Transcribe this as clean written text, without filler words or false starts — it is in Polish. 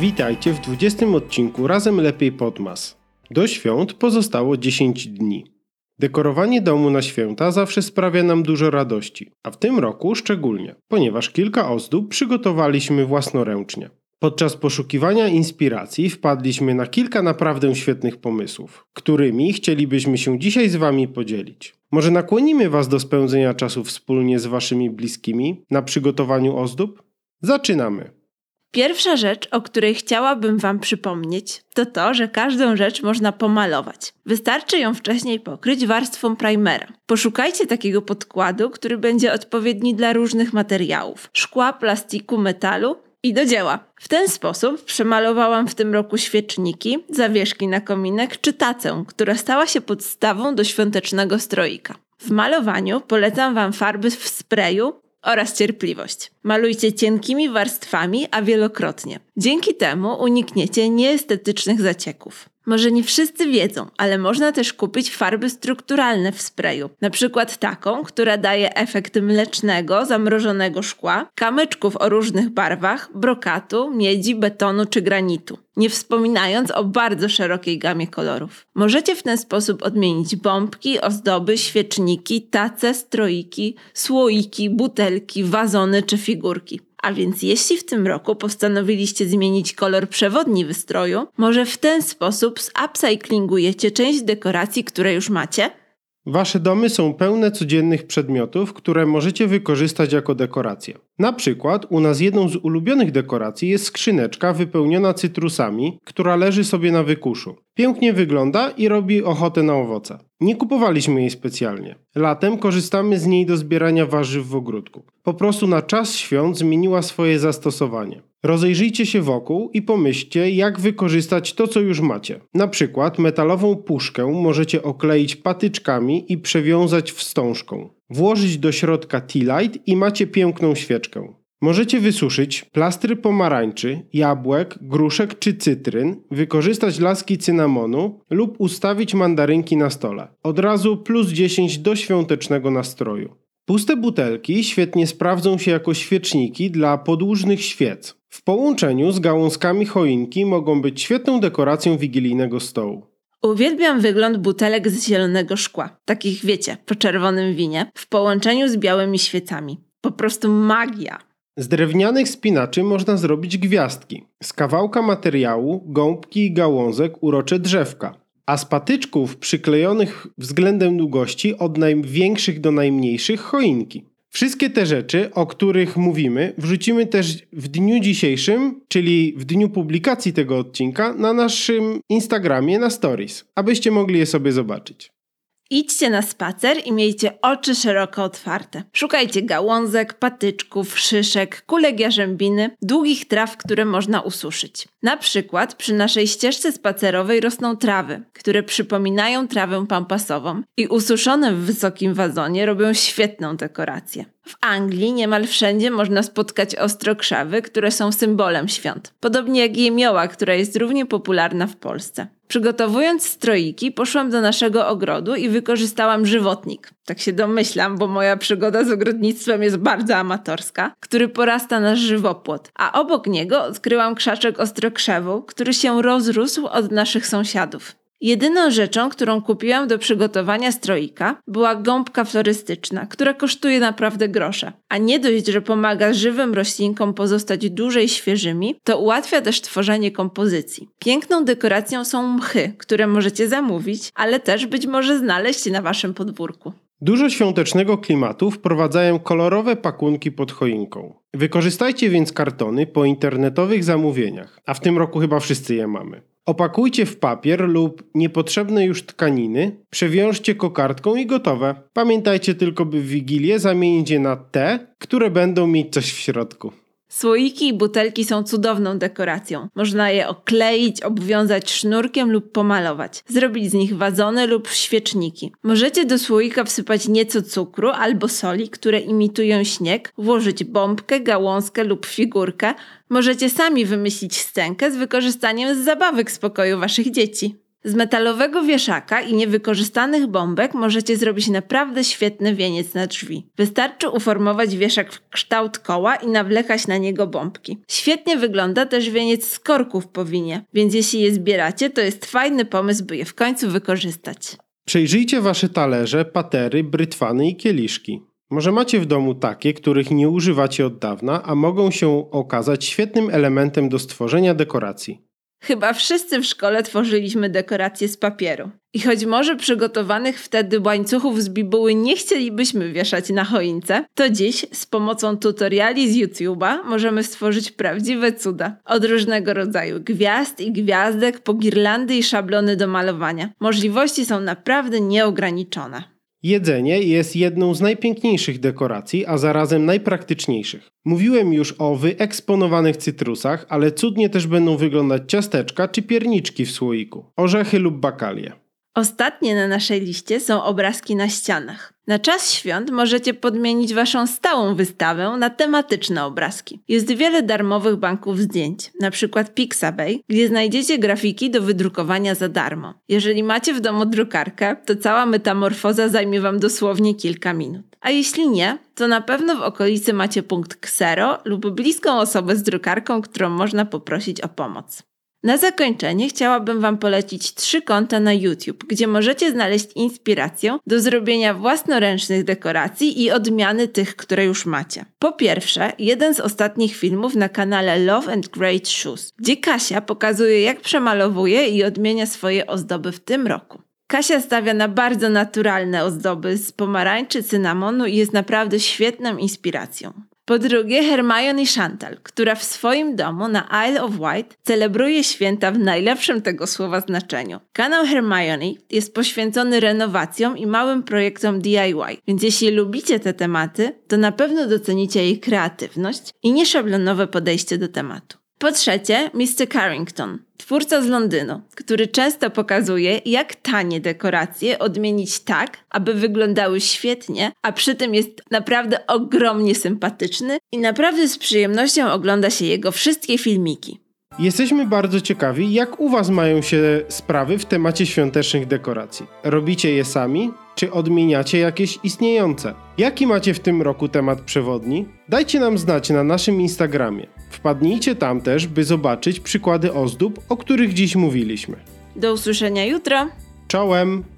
Witajcie w 20. odcinku Razem Lepiej Podmas. Do świąt pozostało 10 dni. Dekorowanie domu na święta zawsze sprawia nam dużo radości, a w tym roku szczególnie, ponieważ kilka ozdób przygotowaliśmy własnoręcznie. Podczas poszukiwania inspiracji wpadliśmy na kilka naprawdę świetnych pomysłów, którymi chcielibyśmy się dzisiaj z Wami podzielić. Może nakłonimy Was do spędzenia czasu wspólnie z Waszymi bliskimi na przygotowaniu ozdób? Zaczynamy! Pierwsza rzecz, o której chciałabym Wam przypomnieć, to to, że każdą rzecz można pomalować. Wystarczy ją wcześniej pokryć warstwą primera. Poszukajcie takiego podkładu, który będzie odpowiedni dla różnych materiałów: szkła, plastiku, metalu i do dzieła. W ten sposób przemalowałam w tym roku świeczniki, zawieszki na kominek czy tacę, która stała się podstawą do świątecznego stroika. W malowaniu polecam Wam farby w sprayu oraz cierpliwość. Malujcie cienkimi warstwami, a wielokrotnie. Dzięki temu unikniecie nieestetycznych zacieków. Może nie wszyscy wiedzą, ale można też kupić farby strukturalne w sprayu. Na przykład taką, która daje efekt mlecznego, zamrożonego szkła, kamyczków o różnych barwach, brokatu, miedzi, betonu czy granitu. Nie wspominając o bardzo szerokiej gamie kolorów. Możecie w ten sposób odmienić bombki, ozdoby, świeczniki, tace, stroiki, słoiki, butelki, wazony czy figurki. A więc jeśli w tym roku postanowiliście zmienić kolor przewodni wystroju, może w ten sposób zupcyklingujecie część dekoracji, które już macie? Wasze domy są pełne codziennych przedmiotów, które możecie wykorzystać jako dekoracje. Na przykład u nas jedną z ulubionych dekoracji jest skrzyneczka wypełniona cytrusami, która leży sobie na wykuszu. Pięknie wygląda i robi ochotę na owoce. Nie kupowaliśmy jej specjalnie. Latem korzystamy z niej do zbierania warzyw w ogródku. Po prostu na czas świąt zmieniła swoje zastosowanie. Rozejrzyjcie się wokół i pomyślcie, jak wykorzystać to, co już macie. Na przykład metalową puszkę możecie okleić patyczkami i przewiązać wstążką. Włożyć do środka tea light i macie piękną świeczkę. Możecie wysuszyć plastry pomarańczy, jabłek, gruszek czy cytryn, wykorzystać laski cynamonu lub ustawić mandarynki na stole. Od razu plus 10 do świątecznego nastroju. Puste butelki świetnie sprawdzą się jako świeczniki dla podłużnych świec. W połączeniu z gałązkami choinki mogą być świetną dekoracją wigilijnego stołu. Uwielbiam wygląd butelek z zielonego szkła, takich wiecie, po czerwonym winie, w połączeniu z białymi świecami. Po prostu magia! Z drewnianych spinaczy można zrobić gwiazdki. Z kawałka materiału, gąbki i gałązek urocze drzewka. A z patyczków przyklejonych względem długości od największych do najmniejszych choinki. Wszystkie te rzeczy, o których mówimy, wrzucimy też w dniu dzisiejszym, czyli w dniu publikacji tego odcinka, na naszym Instagramie na Stories, abyście mogli je sobie zobaczyć. Idźcie na spacer i miejcie oczy szeroko otwarte. Szukajcie gałązek, patyczków, szyszek, kulek jarzębiny, długich traw, które można ususzyć. Na przykład przy naszej ścieżce spacerowej rosną trawy, które przypominają trawę pampasową i ususzone w wysokim wazonie robią świetną dekorację. W Anglii niemal wszędzie można spotkać ostrokrzewy, które są symbolem świąt. Podobnie jak jemioła, która jest równie popularna w Polsce. Przygotowując stroiki, poszłam do naszego ogrodu i wykorzystałam żywotnik. Tak się domyślam, bo moja przygoda z ogrodnictwem jest bardzo amatorska, który porasta nasz żywopłot. A obok niego odkryłam krzaczek ostrokrzewu, który się rozrósł od naszych sąsiadów. Jedyną rzeczą, którą kupiłam do przygotowania stroika, była gąbka florystyczna, która kosztuje naprawdę grosze. A nie dość, że pomaga żywym roślinkom pozostać dłużej świeżymi, to ułatwia też tworzenie kompozycji. Piękną dekoracją są mchy, które możecie zamówić, ale też być może znaleźć na waszym podwórku. Dużo świątecznego klimatu wprowadzają kolorowe pakunki pod choinką. Wykorzystajcie więc kartony po internetowych zamówieniach, a w tym roku chyba wszyscy je mamy. Opakujcie w papier lub niepotrzebne już tkaniny, przewiążcie kokardką i gotowe. Pamiętajcie tylko, by w Wigilię zamienić je na te, które będą mieć coś w środku. Słoiki i butelki są cudowną dekoracją. Można je okleić, obwiązać sznurkiem lub pomalować. Zrobić z nich wazony lub świeczniki. Możecie do słoika wsypać nieco cukru albo soli, które imitują śnieg, włożyć bombkę, gałązkę lub figurkę. Możecie sami wymyślić scenkę z wykorzystaniem zabawek z pokoju waszych dzieci. Z metalowego wieszaka i niewykorzystanych bombek możecie zrobić naprawdę świetny wieniec na drzwi. Wystarczy uformować wieszak w kształt koła i nawlekać na niego bombki. Świetnie wygląda też wieniec z korków po winie, więc jeśli je zbieracie, to jest fajny pomysł, by je w końcu wykorzystać. Przejrzyjcie wasze talerze, patery, brytwany i kieliszki. Może macie w domu takie, których nie używacie od dawna, a mogą się okazać świetnym elementem do stworzenia dekoracji. Chyba wszyscy w szkole tworzyliśmy dekoracje z papieru. I choć może przygotowanych wtedy łańcuchów z bibuły nie chcielibyśmy wieszać na choince, to dziś z pomocą tutoriali z YouTube'a możemy stworzyć prawdziwe cuda. Od różnego rodzaju gwiazd i gwiazdek po girlandy i szablony do malowania. Możliwości są naprawdę nieograniczone. Jedzenie jest jedną z najpiękniejszych dekoracji, a zarazem najpraktyczniejszych. Mówiłem już o wyeksponowanych cytrusach, ale cudnie też będą wyglądać ciasteczka czy pierniczki w słoiku, orzechy lub bakalie. Ostatnie na naszej liście są obrazki na ścianach. Na czas świąt możecie podmienić waszą stałą wystawę na tematyczne obrazki. Jest wiele darmowych banków zdjęć, np. Pixabay, gdzie znajdziecie grafiki do wydrukowania za darmo. Jeżeli macie w domu drukarkę, to cała metamorfoza zajmie wam dosłownie kilka minut. A jeśli nie, to na pewno w okolicy macie punkt Xero lub bliską osobę z drukarką, którą można poprosić o pomoc. Na zakończenie chciałabym wam polecić 3 konta na YouTube, gdzie możecie znaleźć inspirację do zrobienia własnoręcznych dekoracji i odmiany tych, które już macie. Po pierwsze, jeden z ostatnich filmów na kanale Love and Great Shoes, gdzie Kasia pokazuje, jak przemalowuje i odmienia swoje ozdoby w tym roku. Kasia stawia na bardzo naturalne ozdoby z pomarańczy, cynamonu i jest naprawdę świetną inspiracją. Po drugie, Hermione Chantal, która w swoim domu na Isle of Wight celebruje święta w najlepszym tego słowa znaczeniu. Kanał Hermione jest poświęcony renowacjom i małym projektom DIY, więc jeśli lubicie te tematy, to na pewno docenicie jej kreatywność i nieszablonowe podejście do tematu. Po trzecie, Mr. Carrington, twórca z Londynu, który często pokazuje, jak tanie dekoracje odmienić tak, aby wyglądały świetnie, a przy tym jest naprawdę ogromnie sympatyczny i naprawdę z przyjemnością ogląda się jego wszystkie filmiki. Jesteśmy bardzo ciekawi, jak u was mają się sprawy w temacie świątecznych dekoracji. Robicie je sami, czy odmieniacie jakieś istniejące? Jaki macie w tym roku temat przewodni? Dajcie nam znać na naszym Instagramie. Wpadnijcie tam też, by zobaczyć przykłady ozdób, o których dziś mówiliśmy. Do usłyszenia jutro! Czołem!